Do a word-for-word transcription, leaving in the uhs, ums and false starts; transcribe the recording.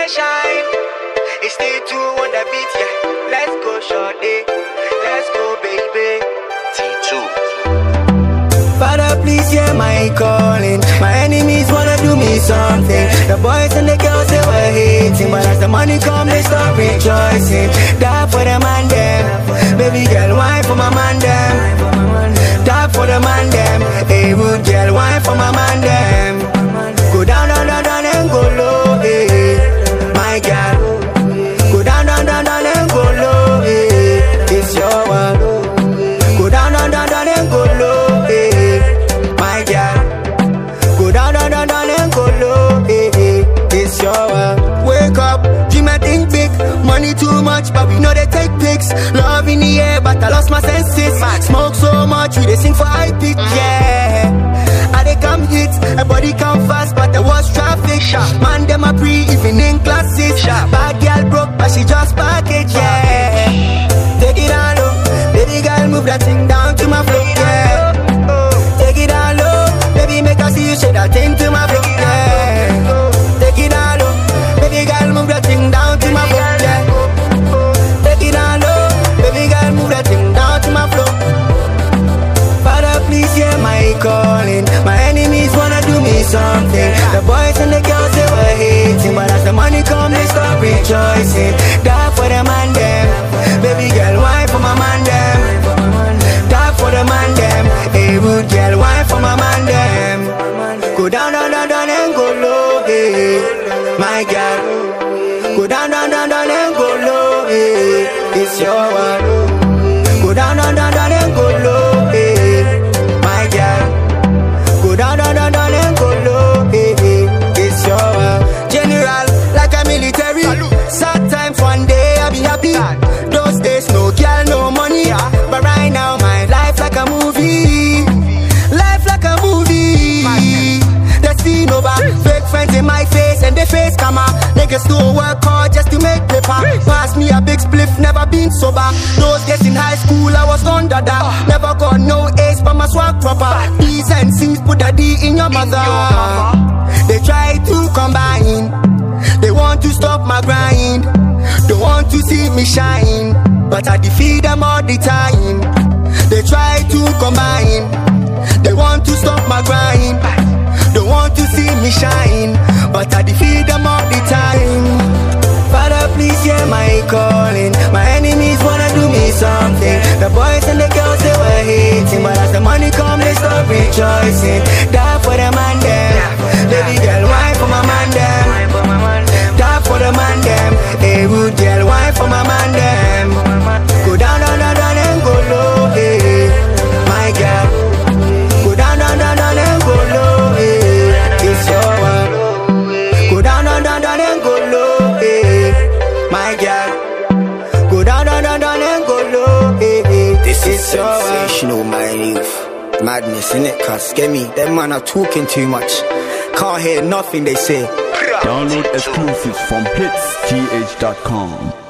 they shine. It's still two on the beat, yeah. Let's go, shorty. Let's go, baby. T two. Father, please hear my calling. My enemies wanna do me something. The boys and the girls, they were hating, but as the money come, they start rejoicing. Die for the man, them. Baby girl, wine for my man, them. Die for the man, them. Hey, good girl, wine for my man, them. Go down, down, down, down, and go low, hey. My girl. Go down, down, down, down, and go low, hey. It's your one. Go down, down, down, down, and go low, hey. My girl. Go down, down, down, down, and go low, hey, hey. It's your one. Wake up, dream and think big. Money too much, but we know they take pics. Love in the air, but I lost my senses. Smoke so much, we they sing for high pitch, yeah. I they come hit, a body come fast, but there was traffic. Man, them a pre-evening classes. Bad girl broke, but she just package, yeah. Take it all low, baby girl, move that thing down to my floor, yeah. Take it all low, baby, make her see you shake that thing to my floor, yeah. Take it all low, baby girl, move that thing down to my floor, yeah. Take it all low, baby girl, move that thing down to my floor. Father, please hear my calling. My enemies wanna do me something. The boys and the girls, they were hating, but as the money come, they start rejoicing. Die for the man, them. Baby girl, wine for my man, them. Die for the man, them. Hey, good girl, wine for my man, them. Go down, down, down, down, and go low, hey. My girl. Go down, down, down, down, and go low, hey. It's your one. Go down, down, down, down, and go low, hey. My girl. Go down, down, down, down, and go low, hey, hey. It's your one. General, like a military. Sad times one day I'll be happy. Those days no girl, no money. But right now my life like a movie. Life like a movie. The scene over. Fake friends in my face and they face camera. Niggas still work hard just to make paper. Pass me a big spliff, never been sober. Those days in high school I was under that. Never got no ace but my swag proper. D's and C's, put a D in your mother. They try to combine. They want to stop my grind. They want to see me shine, but I defeat them all the time. They try to combine. They want to stop my grind. They want to see me shine, but I defeat them all the time. Father, please hear my calling. My enemies wanna do me something. The boys and the girls, they were hating, but as the money come, they start rejoicing. Die for the man, them. Baby girl, wine for my man, them. Die for the man, them. Hey, good girl, wine for my man, them. Go down, down, down, down, and go low, hey. My girl. Go down, down, down, down, and go low, hey. It's your one. Go down, down, down, down, and go low, hey. My girl. Go down, down, down, down, and go low, hey, hey. This is sensational, my youth. Madness, innit? Cuz, get me, them man are talking too much. Can't hear nothing they say. Download exclusives from hits t h dot com.